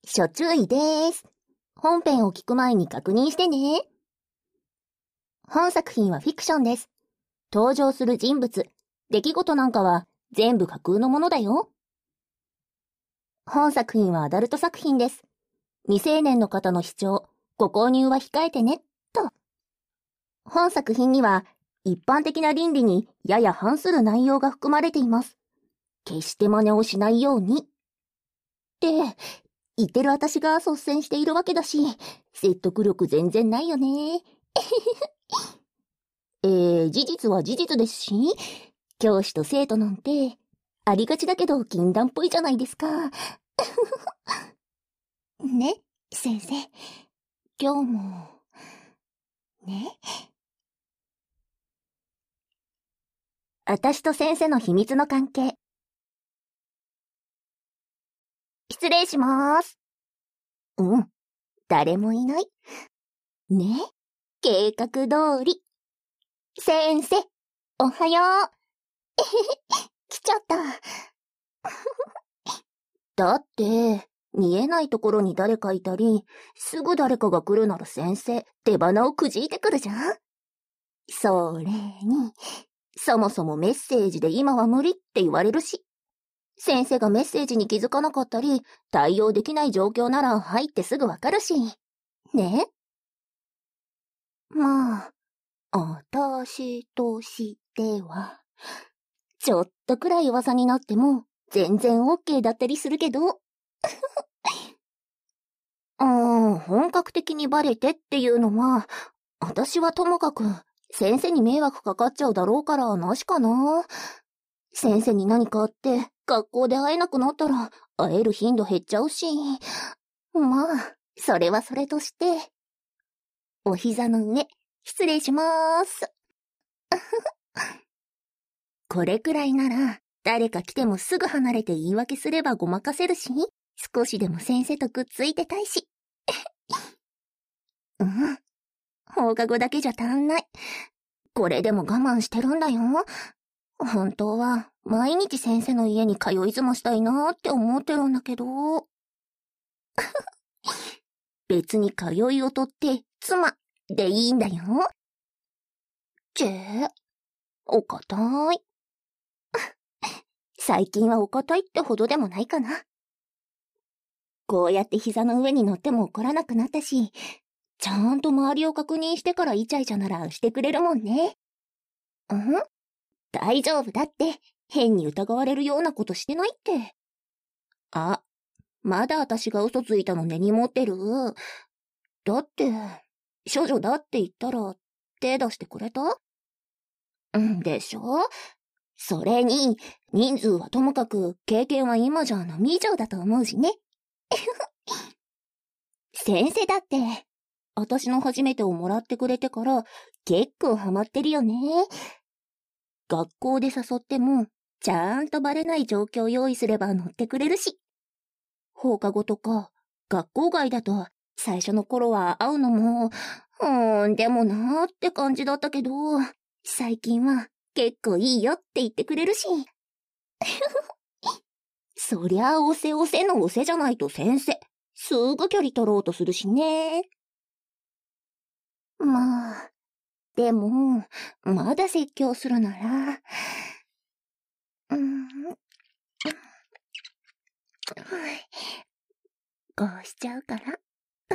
諸注意です。本編を聞く前に確認してね。本作品はフィクションです。登場する人物、出来事なんかは全部架空のものだよ。本作品はアダルト作品です。未成年の方の視聴、ご購入は控えてね、と。本作品には一般的な倫理にやや反する内容が含まれています。決して真似をしないように。って言ってる私が率先しているわけだし、説得力全然ないよね。事実は事実ですし、教師と生徒なんて、ありがちだけど禁断っぽいじゃないですか。ね、先生。今日も、ね。私と先生の秘密の関係。失礼しまーす。誰もいない。ね、計画通り。先生、おはよう。来ちゃった。だって、見えないところに誰かいたり、すぐ誰かが来るなら先生、出花をくじいてくるじゃん。それに、そもそもメッセージで今は無理って言われるし、先生がメッセージに気づかなかったり、対応できない状況なら入ってすぐわかるし。ね？まあ、私としては、ちょっとくらい噂になっても、全然 OK だったりするけど。本格的にバレてっていうのは、私はともかく、先生に迷惑かかっちゃうだろうからなしかな。先生に何かあって、学校で会えなくなったら、会える頻度減っちゃうし。まあ、それはそれとして。お膝の上、失礼しまーす。これくらいなら、誰か来てもすぐ離れて言い訳すればごまかせるし、少しでも先生とくっついてたいし。放課後だけじゃ足んない。これでも我慢してるんだよ。本当は、毎日先生の家に通い妻したいなーって思ってるんだけど。別に通いをとって、妻でいいんだよ。お堅い。最近はお堅いってほどでもないかな。こうやって膝の上に乗っても怒らなくなったし、ちゃんと周りを確認してからイチャイチャならしてくれるもんね。大丈夫だって、変に疑われるようなことしてないって。あ、まだ私が嘘ついたの根に持ってる。だって、処女だって言ったら、手出してくれた？でしょ？それに、人数はともかく、経験は今じゃ波以上だと思うしね。先生だって、私の初めてをもらってくれてから、結構ハマってるよね。学校で誘っても、ちゃんとバレない状況を用意すれば乗ってくれるし。放課後とか、学校外だと、最初の頃は会うのも、でもなーって感じだったけど、最近は結構いいよって言ってくれるし。そりゃ、おせおせのおせじゃないと先生、すぐ距離取ろうとするしね。まあ、でも、まだ説教するなら、こうしちゃうから。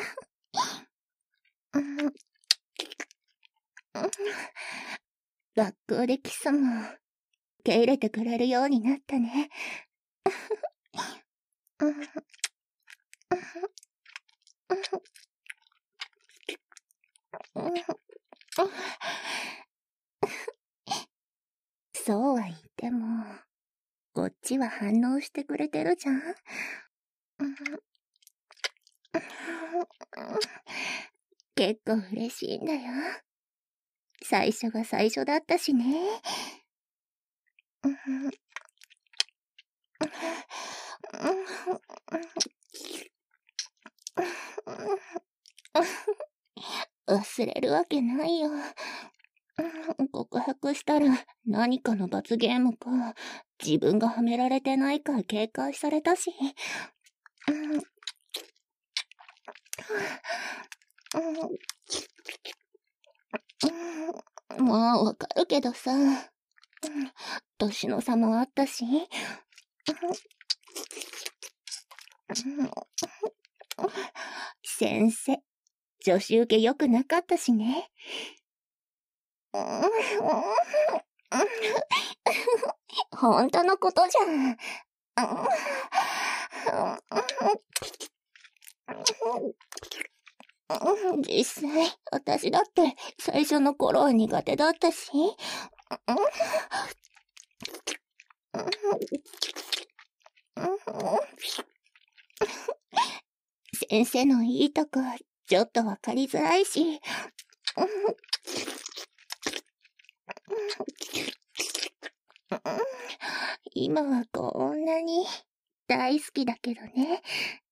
学校でキスも受け入れてくれるようになったね。そうは言っても、こっちは反応してくれてるじゃん。結構嬉しいんだよ。最初が最初だったしね。忘れるわけないよ。告白したら何かの罰ゲームか、自分がはめられてないか警戒されたし。 まあ、わかるけどさ。年の差もあったし。先生、女子受け良くなかったしね。本当のことじゃん。実際、私だって最初の頃は苦手だったし。先生のいいとこ、ちょっとわかりづらいし。今はこんなに大好きだけどね。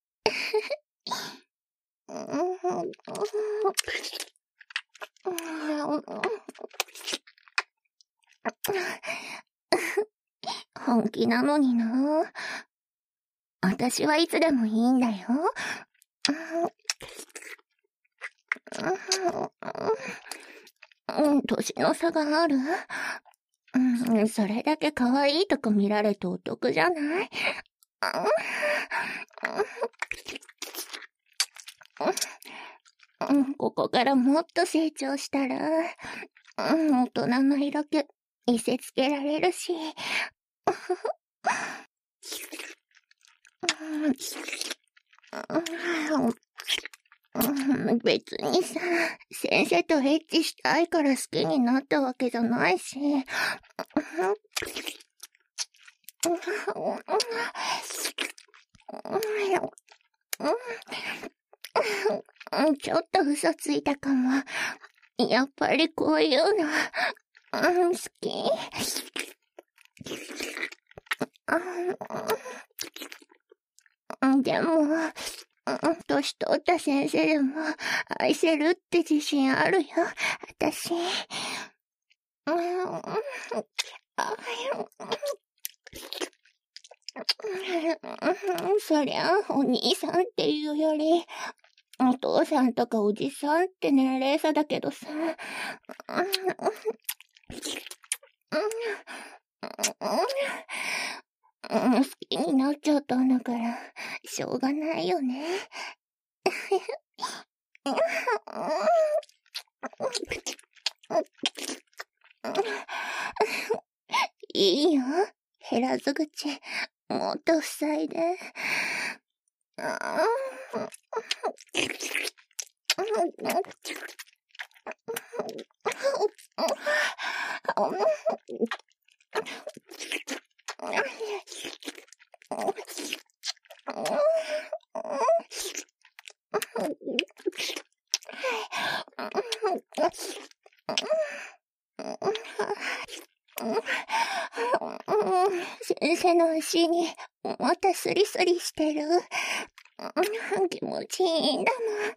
本気なのにな。私はいつでもいいんだよ。年の差がある？それだけ可愛いとこ見られてお得じゃない？ここからもっと成長したら、大人の色気見せつけられるし。別にさ、先生とエッチしたいから好きになったわけじゃないし。ちょっと嘘ついたかも。やっぱりこういうの、好き。でも、年取った先生でも愛せるって自信あるよ、私。そりゃ、お兄さんっていうより、お父さんとかおじさんって年齢差だけどさ。好きになっちゃったんだから、しょうがないよね。いいよ、減らず口、もっと塞いで。先生の足にまたスリスリしてる。気持ちいいんだ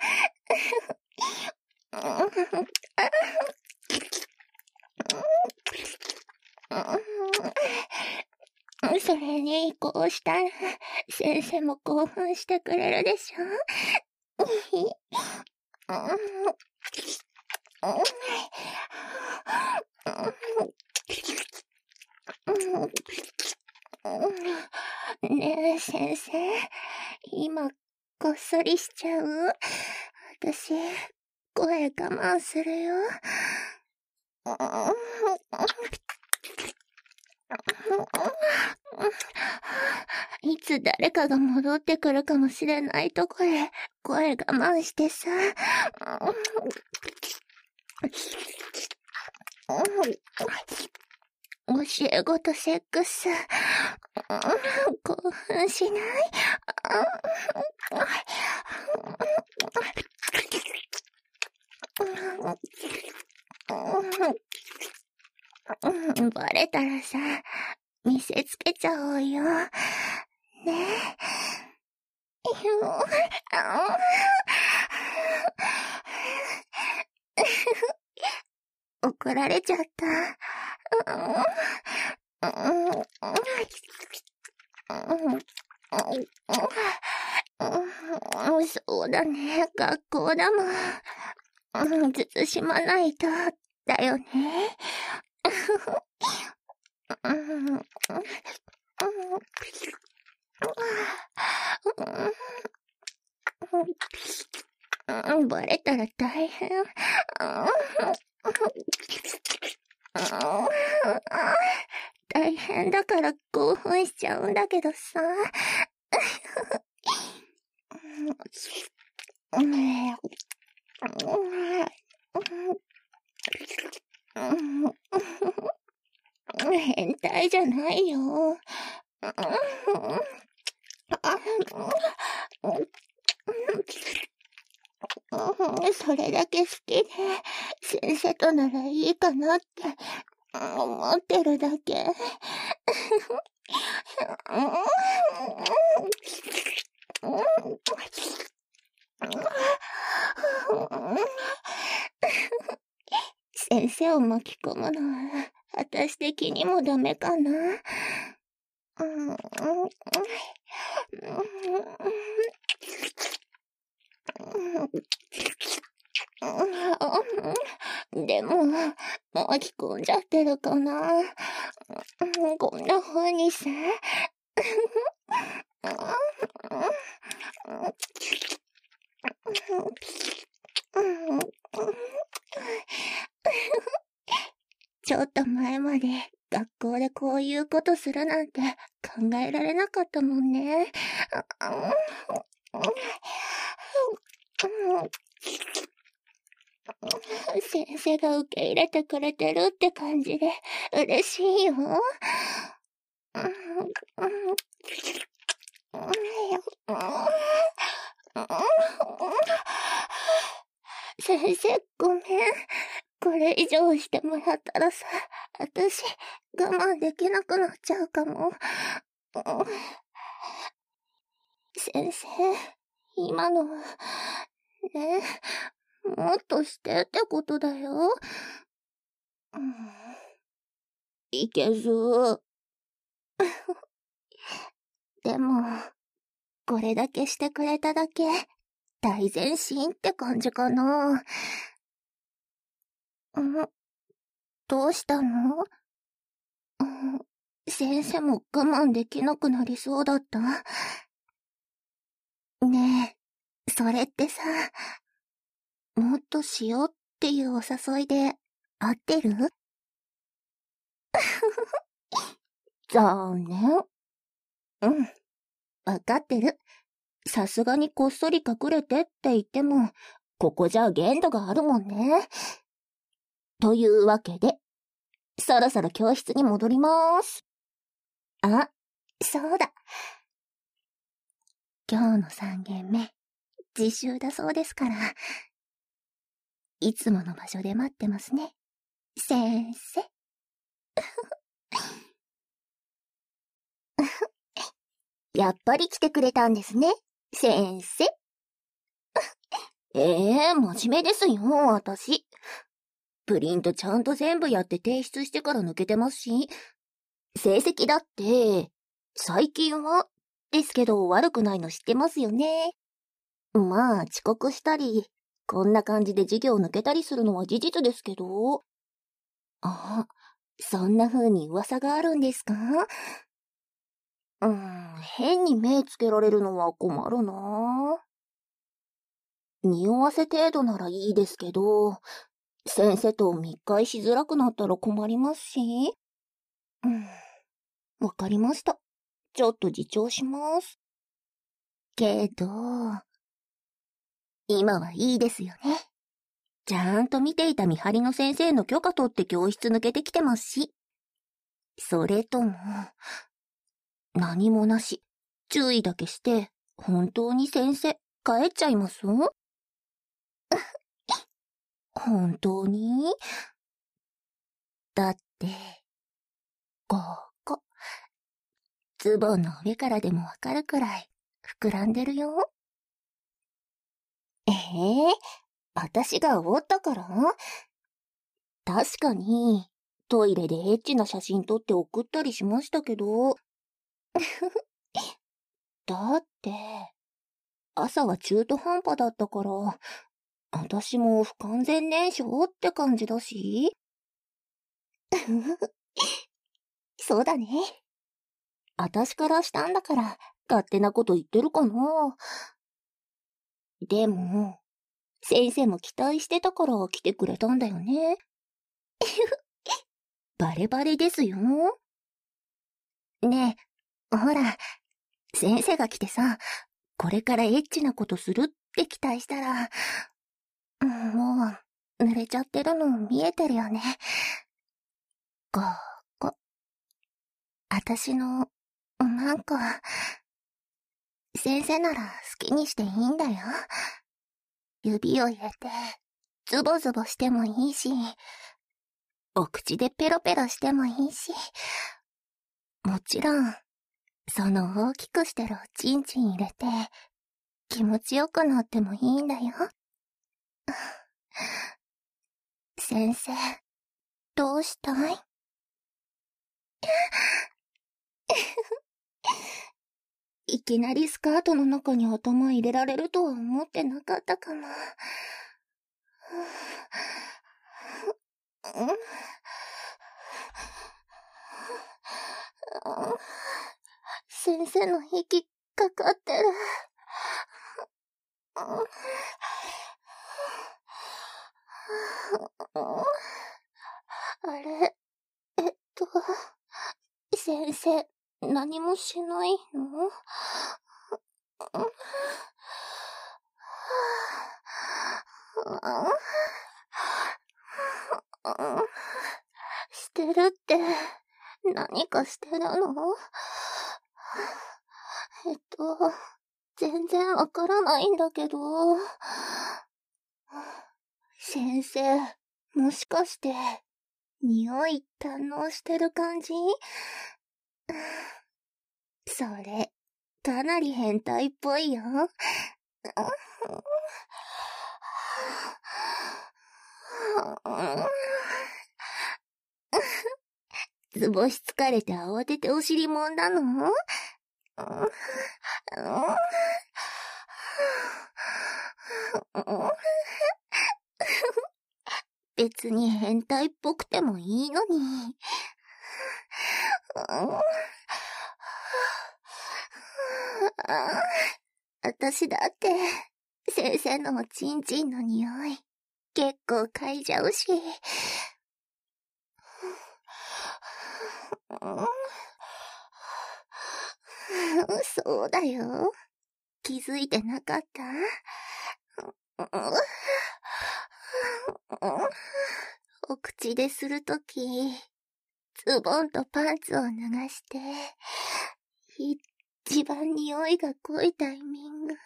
もん。それにこうしたら先生も興奮してくれるでしょ。ねえ先生、今こっそりしちゃう？私、声我慢するよ。いつ誰かが戻ってくるかもしれないとこで声我慢してさ。教え子とセックス、興奮しない？バレたらさ、見せつけちゃおうよ。ねえ。怒られちゃった。そうだね、学校だもん。慎まないとっだよね。バレたら大変。大変だから興奮しちゃうんだけどさ。変態じゃないよ。それだけ好きで、先生とならいいかなって思ってるだけ。先生を巻き込むのは、私的にもダメかな。でも、巻き込んじゃってるかな。こんな風にさ。ちょっと前まで学校でこういうことするなんて考えられなかったもんね。先生が受け入れてくれてるって感じで嬉しいよ。先生ごめん。これ以上してもらったらさ、私我慢できなくなっちゃうかも。先生、今のは、ね、もっとしてってことだよ。いけず。でも、これだけしてくれただけ、大前進って感じかな。どうしたの？先生も我慢できなくなりそうだった？ねえ、それってさ、もっとしようっていうお誘いで合ってる？残念。わかってる。さすがにこっそり隠れてって言っても、ここじゃ限度があるもんね。というわけで、そろそろ教室に戻りまーす。あ、そうだ。今日の3限目、自習だそうですから、いつもの場所で待ってますね。先生。やっぱり来てくれたんですね、先生。真面目ですよ、私。プリントちゃんと全部やって提出してから抜けてますし、成績だって、最近は、ですけど悪くないの知ってますよね。まあ、遅刻したり、こんな感じで授業抜けたりするのは事実ですけど。あ、そんな風に噂があるんですか？変に目つけられるのは困るな。匂わせ程度ならいいですけど、先生と密会しづらくなったら困りますし。わかりました。ちょっと自重します。けど、今はいいですよね。ちゃんと見ていた見張りの先生の許可取って教室抜けてきてますし。それとも、何もなし、注意だけして、本当に先生、帰っちゃいます？本当に？だって、ここ、ズボンの上からでもわかるくらい、膨らんでるよ。私がおったから？確かに、トイレでエッチな写真撮って送ったりしましたけど。だって、朝は中途半端だったから、 私も不完全燃焼って感じだし。そうだね。私からしたんだから、勝手なこと言ってるかな。でも、先生も期待してたから来てくれたんだよね。バレバレですよ。ねえ、ほら、先生が来てさ、これからエッチなことするって期待したら、もう、濡れちゃってるの見えてるよね。ここ。私の、なんか、先生なら好きにしていいんだよ。指を入れて、ズボズボしてもいいし、お口でペロペロしてもいいし、もちろん、その大きくしてるおちんちん入れて、気持ちよくなってもいいんだよ。先生、どうしたい？いきなりスカートの中に頭入れられるとは思ってなかったかも。先生の息かかってる。あれ、先生、何もしないの？してるって、何かしてるの？全然わからないんだけど。先生、もしかして、匂い堪能してる感じ？それ、かなり変態っぽいよ。図星疲れて慌ててお尻もんだの？別に変態っぽくてもいいのに。私だって、先生のおちんちんの匂い、結構嗅いじゃうし。そうだよ。気づいてなかった？お口でするとき、ズボンとパンツを脱がして、一番匂いが濃いタイミング。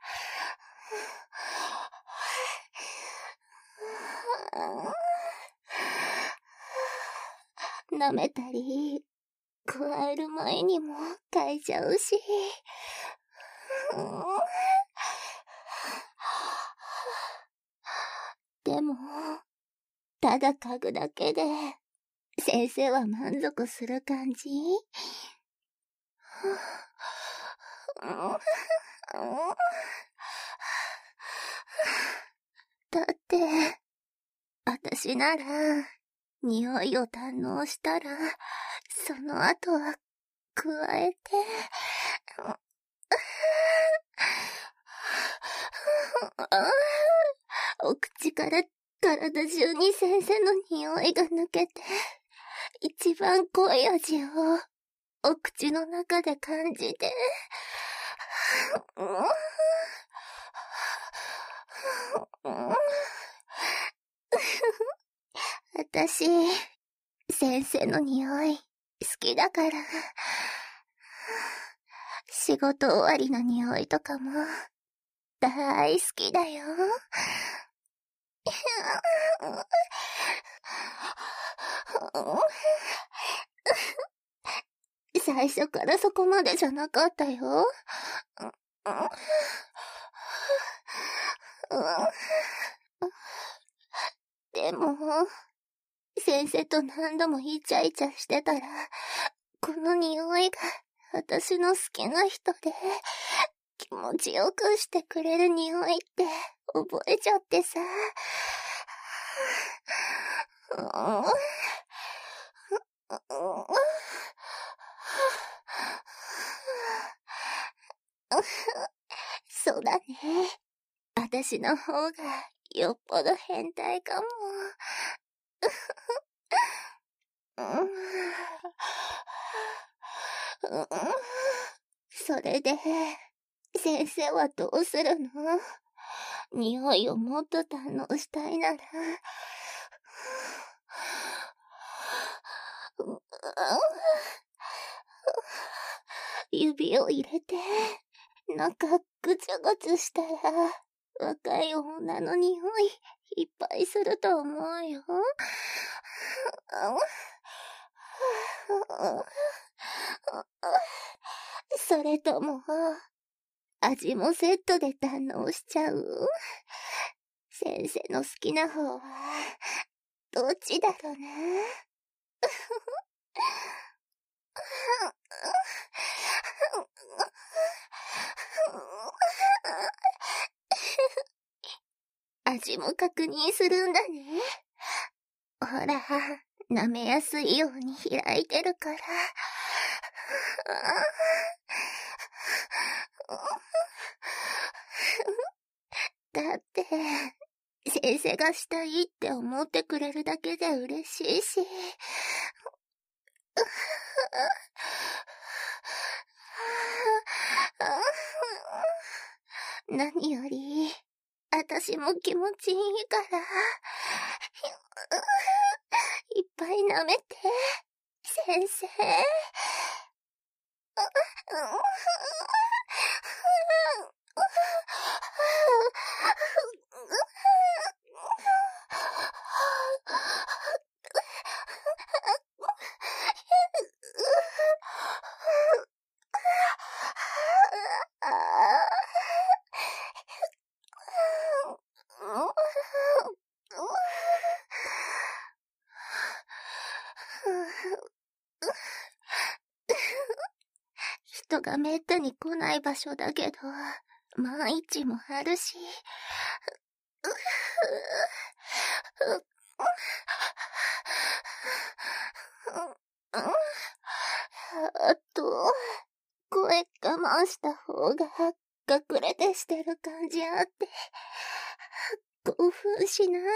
舐めたり、加える前にも嗅いじゃうし。でも、ただ嗅ぐだけで、先生は満足する感じ？だって、私なら、匂いを堪能したら、その後は、加えて、お口から体中に先生の匂いが抜けて、一番濃い味を、お口の中で感じて、私、先生の匂い、好きだから。仕事終わりの匂いとかも、大好きだよ。最初からそこまでじゃなかったよ。でも、先生と何度もイチャイチャしてたら、この匂いが私の好きな人で、 気持ちよくしてくれる匂いって覚えちゃってさ。そうだね。私の方がよっぽど変態かも。それで、先生はどうするの？匂いをもっと堪能したいなら。指を入れて、中ぐつぐつしたら、若い女の匂いいっぱいすると思うよ。それとも、味もセットで堪能しちゃう？先生の好きな方は、どっちだろうな。味も確認するんだね。ほら、舐めやすいように開いてるから。だって、先生がしたいって思ってくれるだけで嬉しいし。何より、私も気持ちいいから。いっぱい舐めて、先生。人がめったに来ない場所だけど、万一もあるし。あと、声我慢した方が隠れてしてる感じあって、興奮しない？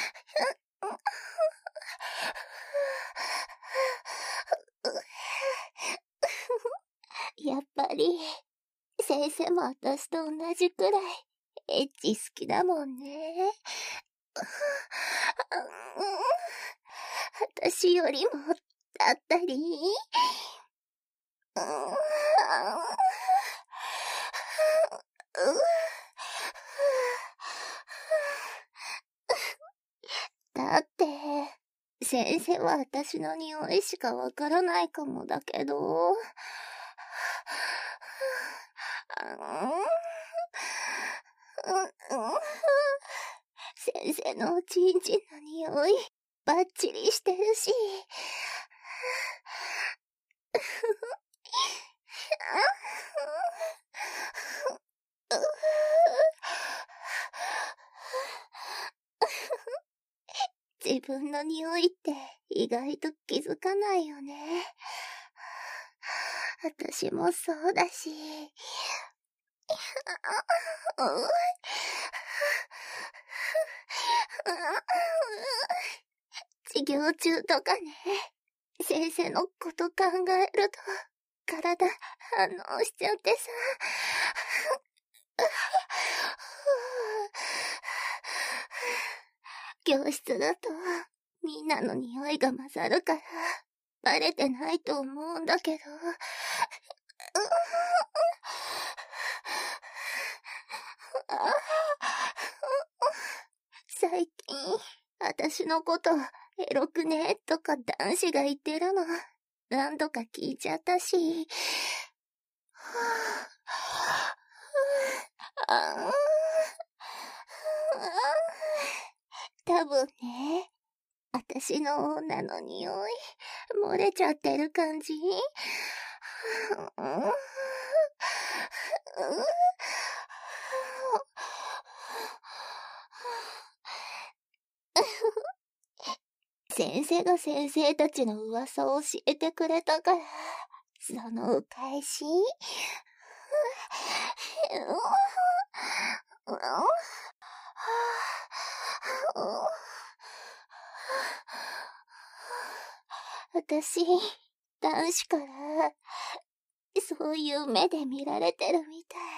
やっぱり、先生も私と同じくらい、エッチ好きだもんね。私よりも、だったり？だって、先生は私の匂いしかわからないかもだけど。先生のおちんちんの匂い、バッチリしてるし。自分の匂いって意外と気づかないよね。私もそうだし。授業中とかね、先生のこと考えると、体反応しちゃってさ。教室だと、みんなの匂いが混ざるから、バレてないと思うんだけど。最近、私のことエロくねとか男子が言ってるの、何度か聞いちゃったし。多分ね、私の女の匂い、漏れちゃってる感じ？ 先生が先生たちの噂を教えてくれたから、そのお返し。私、男子から、そういう目で見られてるみたい。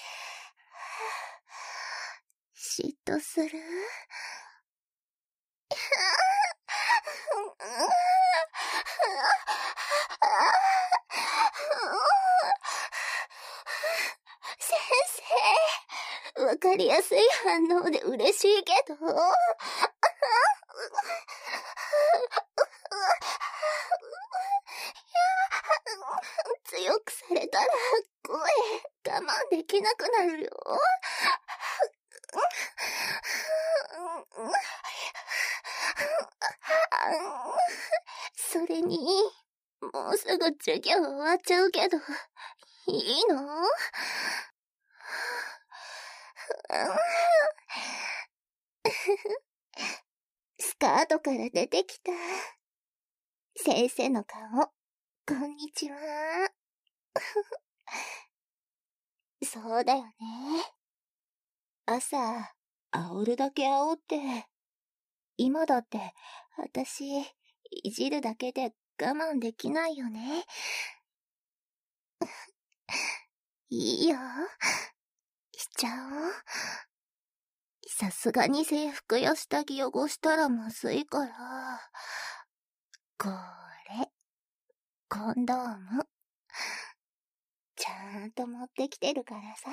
嫉妬する？先生、わかりやすい反応で嬉しいけど。強くされたら声我慢できなくなるよ。それに、もうすぐ授業終わっちゃうけど、いいの？スカートから出てきた。先生の顔、こんにちは。そうだよね。朝、煽るだけ煽って。今だって、私、いじるだけで我慢できないよね。いいよ。しちゃおう。さすがに制服や下着汚したらまずいから。これ、コンドーム。ちゃんと持ってきてるからさ。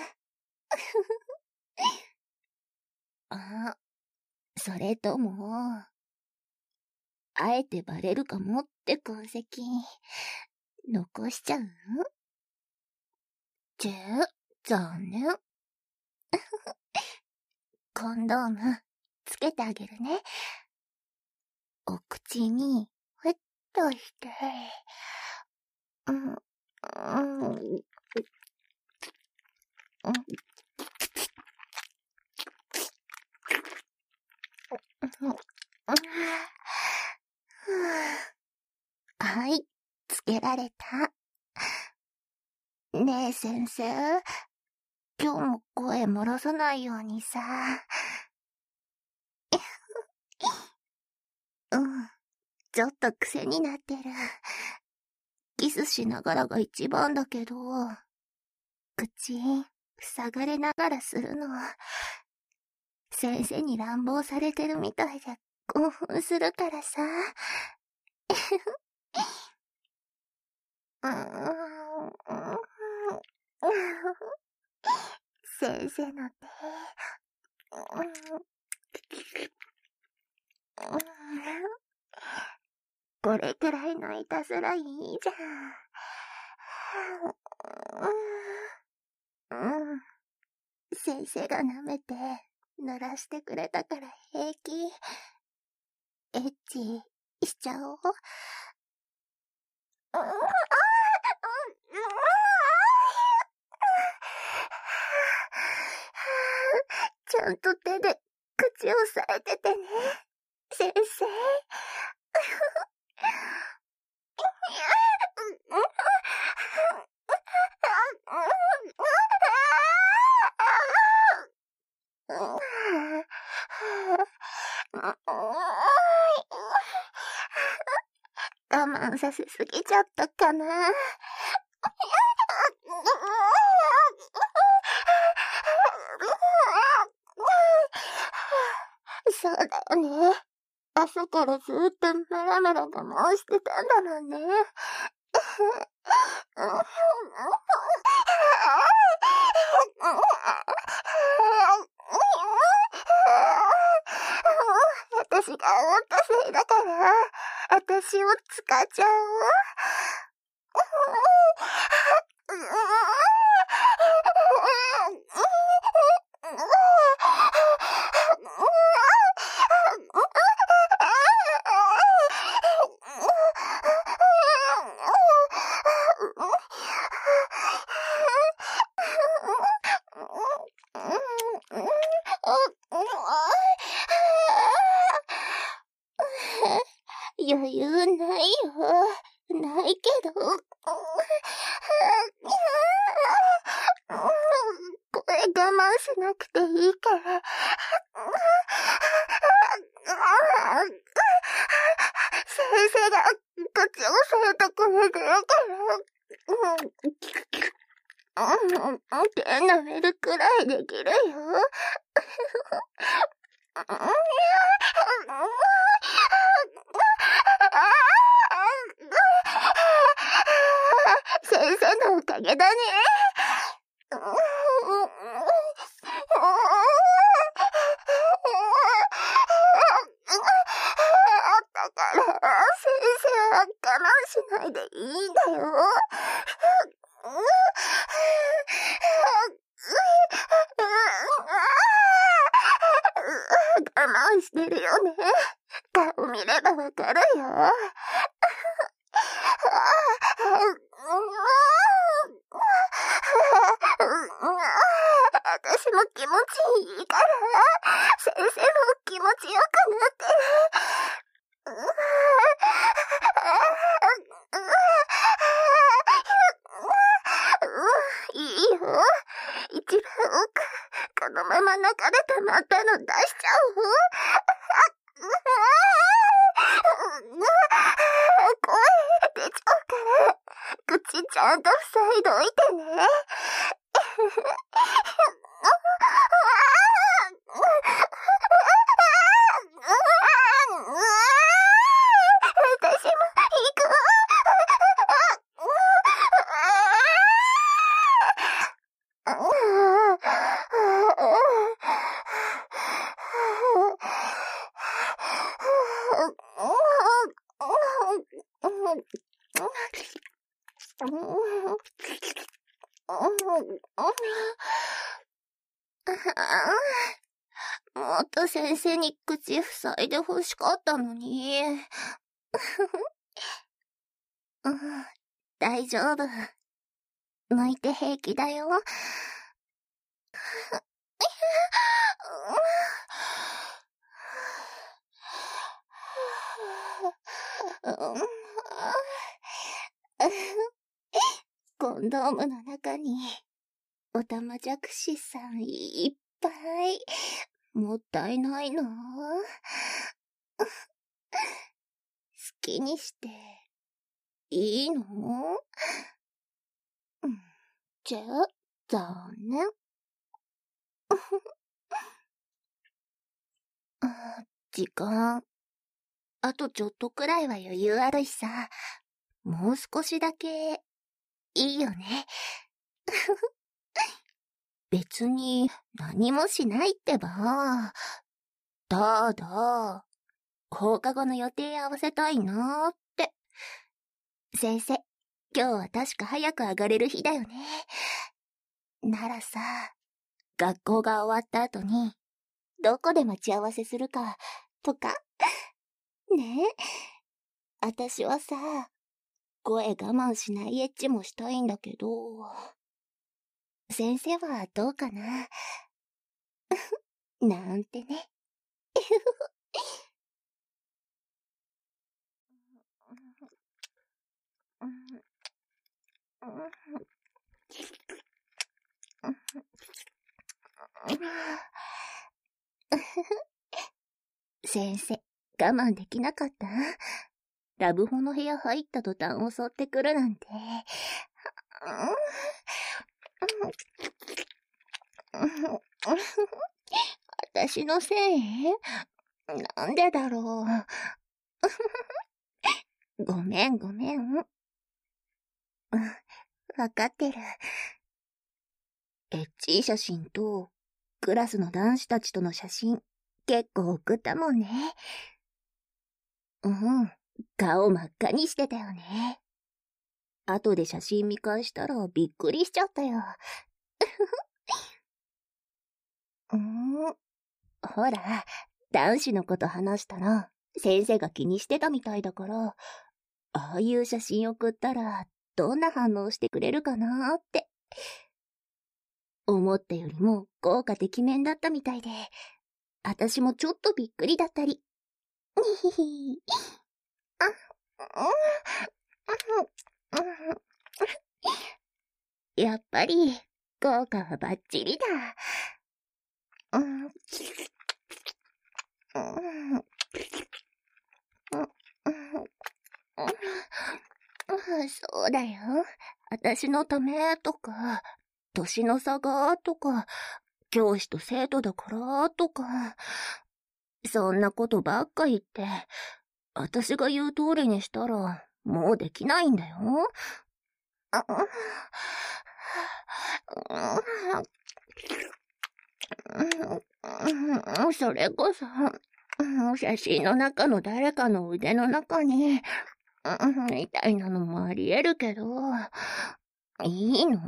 あ、それとも、あえてバレるかもって痕跡、残しちゃう？残念。コンドーム、つけてあげるね。お口に、ふっとして、はい、つけられた。ねえ先生、今日も声漏らさないようにさ。ちょっと癖になってる。キスしながらが一番だけど、口、塞がれながらするの。先生に乱暴されてるみたいで興奮するからさ。先生の手。これくらいのいたずらいいじゃん。先生が舐めて、濡らしてくれたから平気。エッチしちゃおう。ちゃんと手で口を押さえててね、先生。我慢させすぎちゃったかな。そうだよね。朝からずっとメラメラ我慢してたんだもんね。私が思ったせいだから、私を使っちゃおう。 余裕ないよ。ないけど。これ我慢しなくていいから。先生が口を押さえた声でやから。手舐めるくらいできるよ。先生のおかげだね。だから、先生は我慢しないでいいんだよ。我慢してるよね。顔見ればわかるよ。私も気持ちいいから、先生も気持ちよくなってる。いいよ。一番奥、このまま中で溜まったの出しちゃおう。声出ちゃうから、口ちゃんと塞いどいてね。私も行く。もっと先生に口塞いで欲しかったのに。大丈夫。抜いて平気だよ。コンドームの中におたまじゃくしさんいっぱい。もったいないな。好きにしていいの？じゃあ、残念。時間、あとちょっとくらいは余裕あるしさ、もう少しだけ、いいよね。別に何もしないってば。ただ、放課後の予定合わせたいなーって。先生、今日は確か早く上がれる日だよね。ならさ、学校が終わった後に、どこで待ち合わせするか、とか。ねえ。私はさ、声我慢しないエッチもしたいんだけど、先生はどうかななんてね。先生、我慢できなかった？ラブホの部屋入った途端襲ってくるなんて。私のせい？なんでだろう。ごめん。わかってる。エッチい写真と、クラスの男子たちとの写真、結構送ったもんね。顔真っ赤にしてたよね。後で写真見返したらびっくりしちゃったよ。ほら、男子のこと話したら、先生が気にしてたみたいだから、ああいう写真送ったら、どんな反応してくれるかなーって。思ったよりも豪華てきめんだったみたいで、私もちょっとびっくりだったり。にひひ。 やっぱり、効果はバッチリだ。そうだよ。私のためとか、年の差がとか、教師と生徒だからとか、そんなことばっか言って、私が言う通りにしたら、もうできないんだよ。それこそ、写真の中の誰かの腕の中に、みたいなのもあり得るけど、いいの？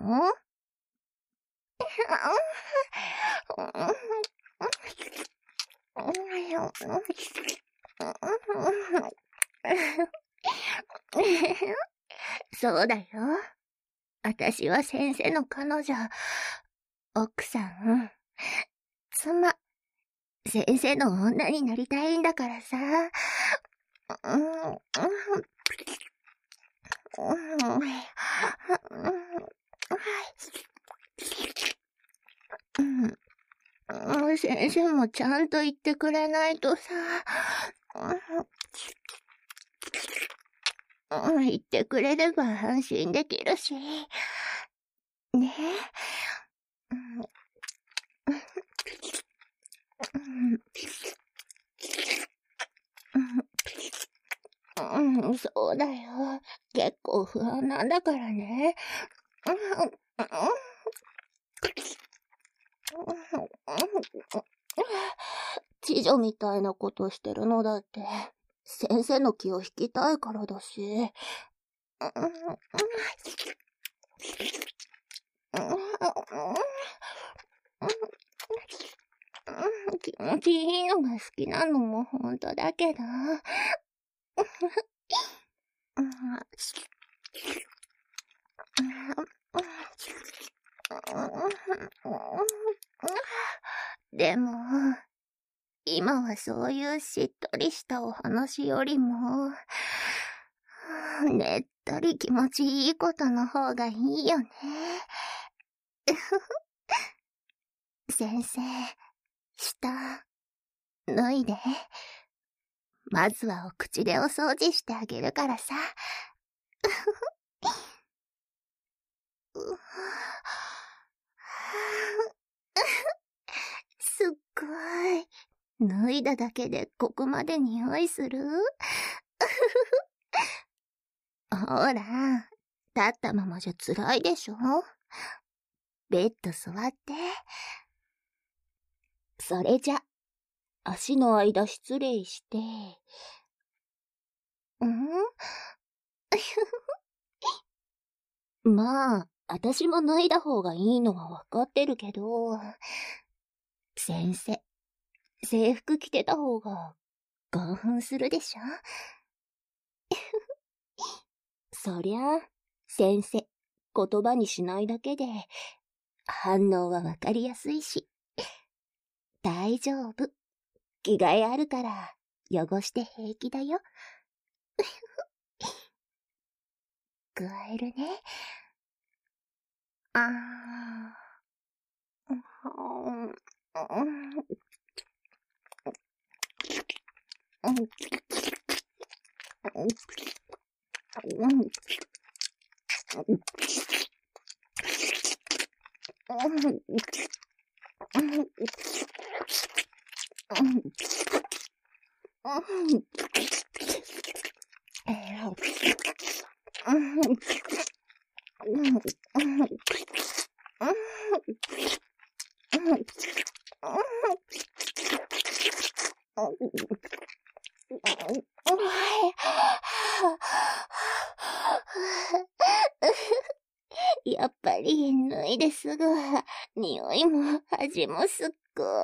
そうだよ。私は先生の彼女、奥さん、妻、先生の女になりたいんだからさ。先生もちゃんと言ってくれないとさ。言ってくれれば安心できるし。ねそうだよ。結構不安なんだからね。知女みたいなことしてるのだって、先生の気を引きたいからだし。気持ちいいのが好きなのも本当だけど。でも、今はそういうしっとりしたお話よりも、ねっとり気持ちいいことの方がいいよね。先生、下、脱いで。まずはお口でお掃除してあげるからさ。すっごい。脱いだだけでここまで匂いする？ほら、立ったままじゃ辛いでしょ？ベッド座って。それじゃ、足の間失礼して。まあ、私も脱いだ方がいいのはわかってるけど、先生、制服着てた方が興奮するでしょ？そりゃ、先生、言葉にしないだけで、反応はわかりやすいし。大丈夫。着替えあるから、汚して平気だよ。加えるね。やっぱり脱いですぐ、匂いも味もすっごい。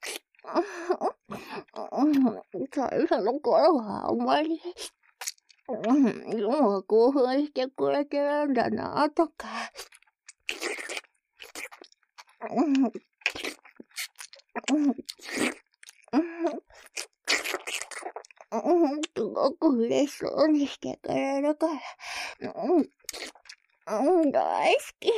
最初の頃はあんまり今は興奮してくれてるんだな、とか。すごく嬉しそうにしてくれるから。大好き。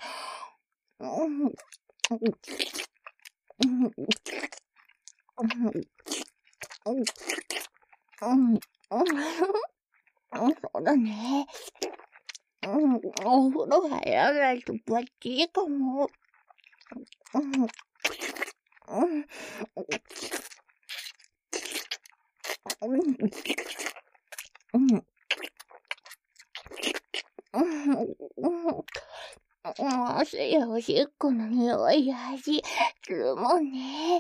そうだね。お風呂入らないとバッチリかも。汗やおしっこの匂いや味するもんね。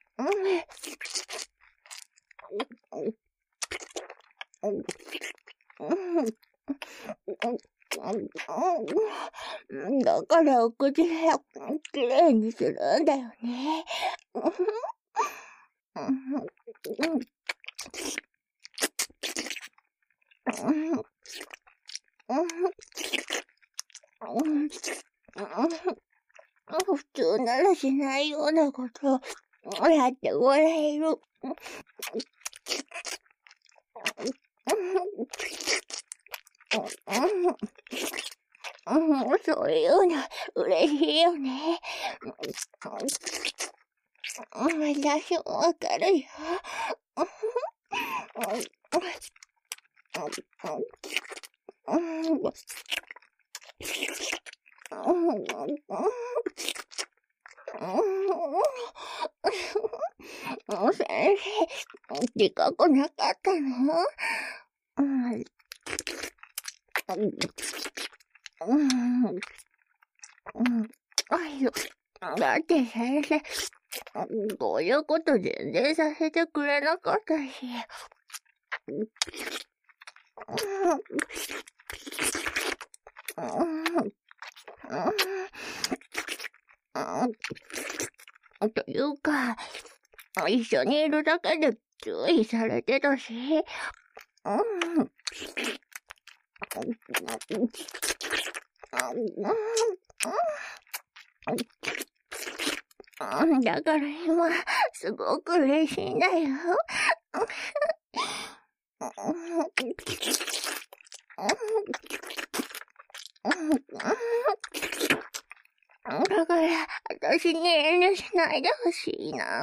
だからお口できれいにするんだよね。普通ならしないようなことをやってもらえる。そういうの嬉しいよね。私もわかるよ。先生、自覚なかったの？だって先生、こういうこと全然させてくれなかったし。というか、一緒にいるだけで注意されてたし。だから今、すごく嬉しいんだよ。だから、私に遠慮しないでほしいな。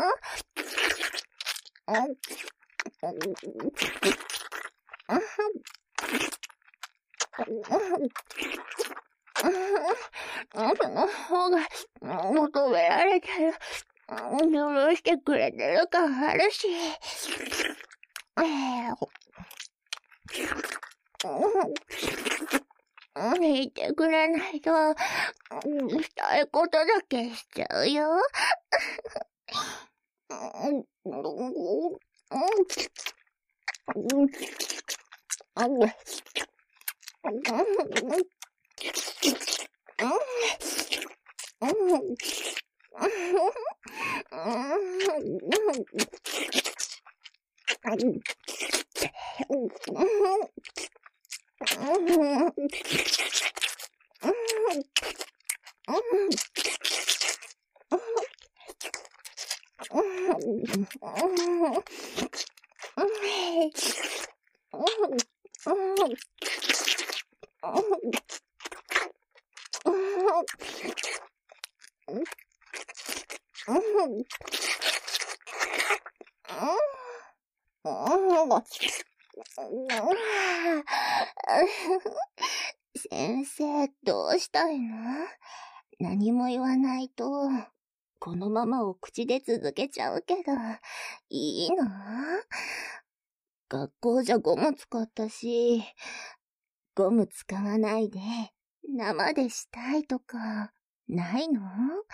その方が求められてる。許してくれてる感あるし。言ってくれないと、したいことだけしちゃうよ。先生、どうしたいの？何も言わないと、このままお口で続けちゃうけど、いいの？学校じゃゴム使ったし、ゴム使わないで、生でしたいとか、ないの？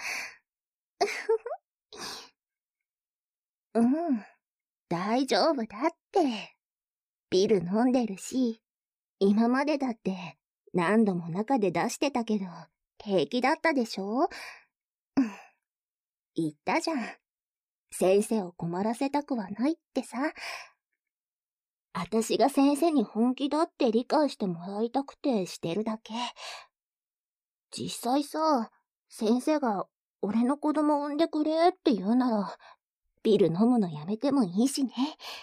大丈夫だって。ビール飲んでるし、今までだって何度も中で出してたけど、平気だったでしょ？言ったじゃん。先生を困らせたくはないってさ。 私が先生に本気だって理解してもらいたくてしてるだけ。実際さ、先生が俺の子供産んでくれって言うなら、ビール飲むのやめてもいいしね。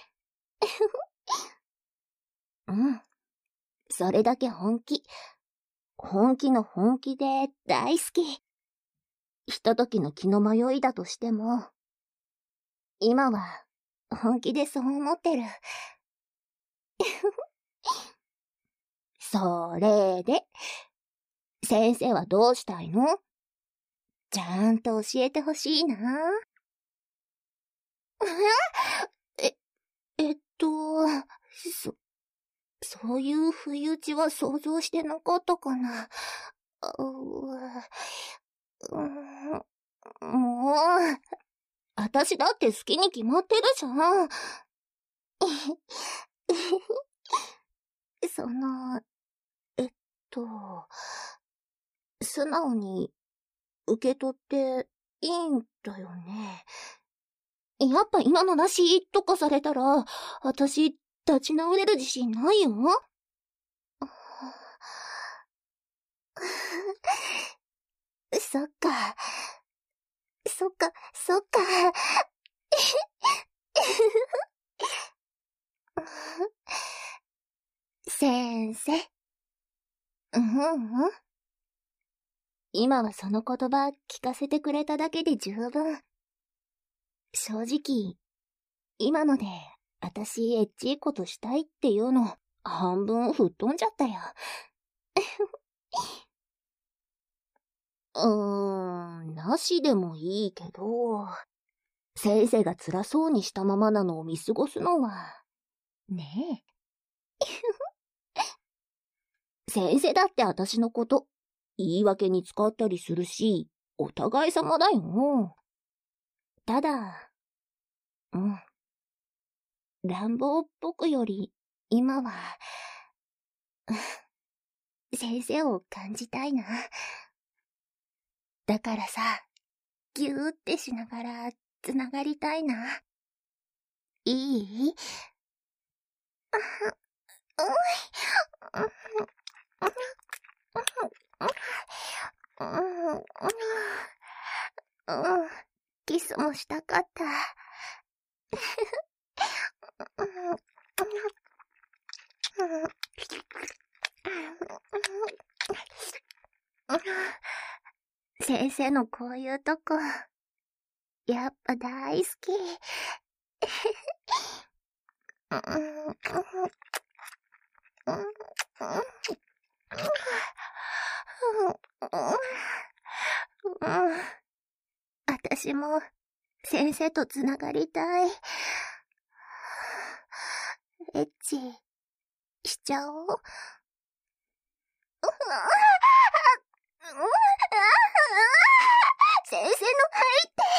うん。それだけ本気。本気の本気で大好き。ひとときの気の迷いだとしても、今は本気でそう思ってる。それで、先生はどうしたいの？ちゃんと教えてほしいな。え、そ、そういう不意打ちは想像してなかったかな。もう、私だって好きに決まってるじゃん。その、えっと、素直に受け取っていいんだよね。やっぱ今のなしとかされたら、私立ち直れる自信ないよ。そっか。そっか、そっか。先生。今はその言葉聞かせてくれただけで十分。正直、今ので、私エッチいことしたいっていうの、半分吹っ飛んじゃったよ。なしでもいいけど、先生が辛そうにしたままなのを見過ごすのは、ねえ。先生だって私のこと、言い訳に使ったりするし、お互い様だよ。ただ、乱暴っぽくより、今は、先生を感じたいな。だからさ、ぎゅーってしながら、つながりたいな。いい？キスもしたかった。先生のこういうとこ、やっぱ大好き。私も先生とつながりたい。エッチしちゃおう。先生の吐いて。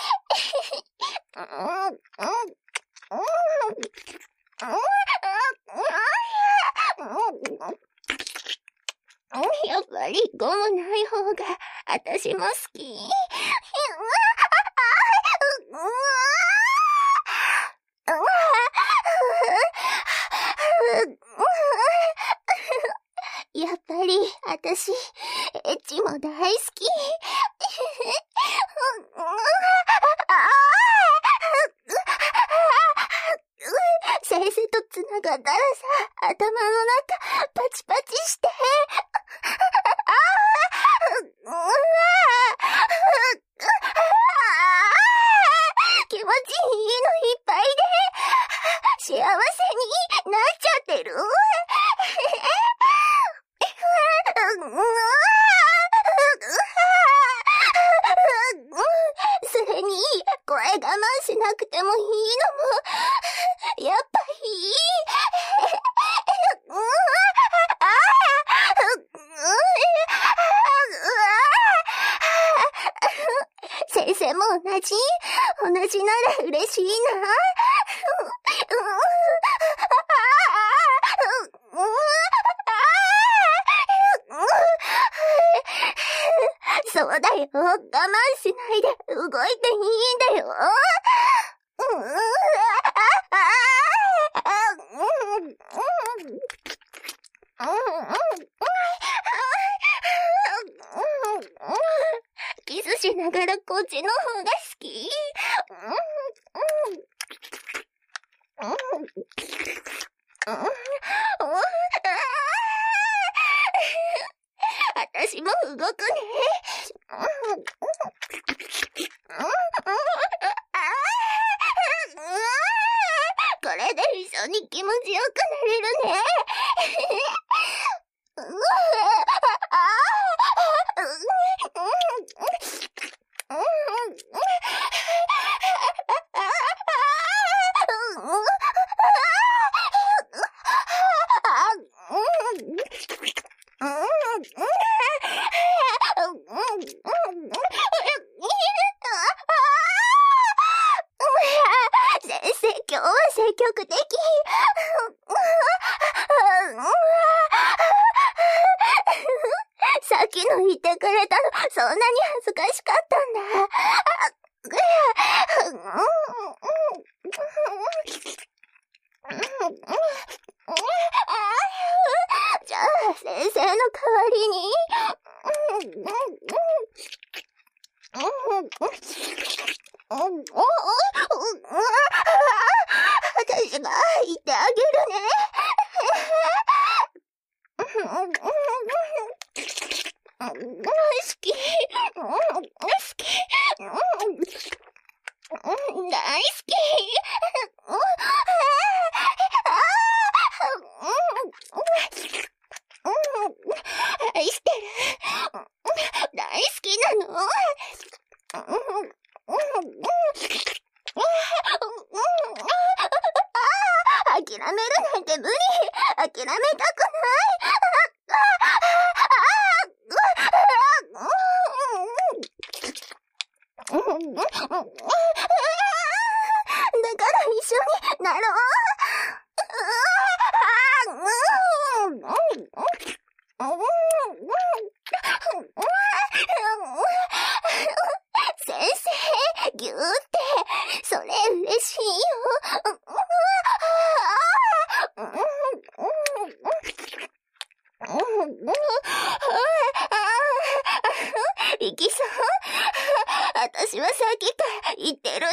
やっぱりゴムない方が私も好き。やっぱり私エッチも大好き。先生とつながったらさ、頭の中パチパチして。気持ちいいのいっぱいで幸せになっちゃってる。それに声我慢しなくてもいいのもやっぱいい。先生も同じなら嬉しいな。そうだよ、我慢しないで動いていいんだよ。 ながらこっちの方が好き。私も動くね。これで一緒に気持ちよくなれるね。先生、今日は積極的。さっきの言ってくれたの、そんなに恥ずかしかったんだ。じゃあ、先生の代わりに。私が言ってあげるね。好き。好き。大好き。愛してる。大好きなの。諦めるなんて無理。諦めたくない。だから一緒になろう。先生、ぎゅーって、それ嬉しいよ。行きそう。私はさっきから言ってるよ。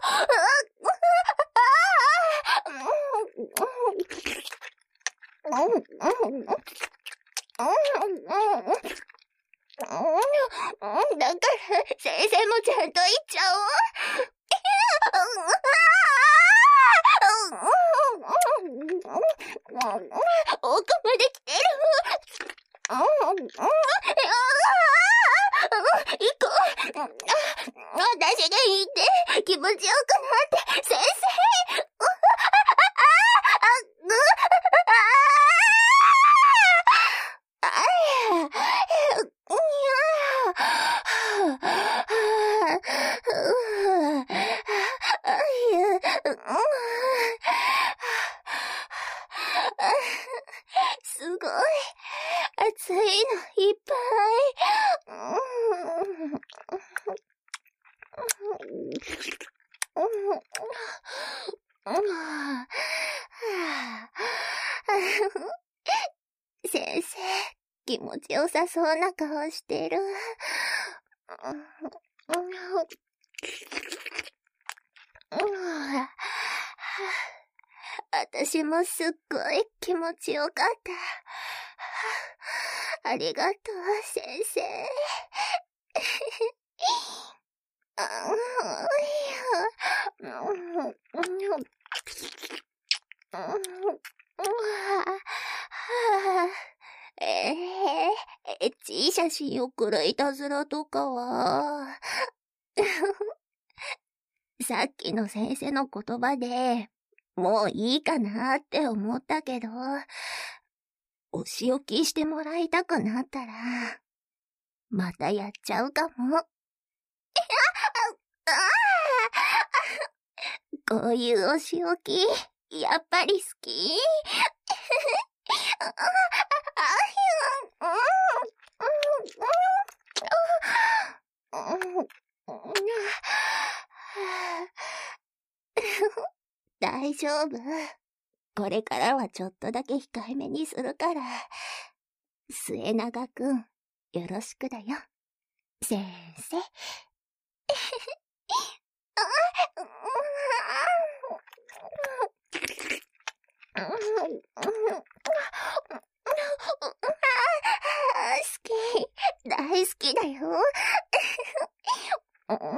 だから先生もちゃんと言っちゃおう。奥まで来てる。行こう。私が言って気持ちよくなって先生。すごい熱いのいっぱい。先生、気持ちよさそうな顔してる。私もすっごい気持ちよかった。ありがとう、先生。エッチい写真送るいたずらとかは。さっきの先生の言葉で、もういいかなって思ったけど、お仕置きしてもらいたくなったら、またやっちゃうかも。こういうお仕置き、やっぱり好き。大丈夫。これからはちょっとだけ控えめにするから。末永くん、よろしくだよ。先生。 大好きだよ。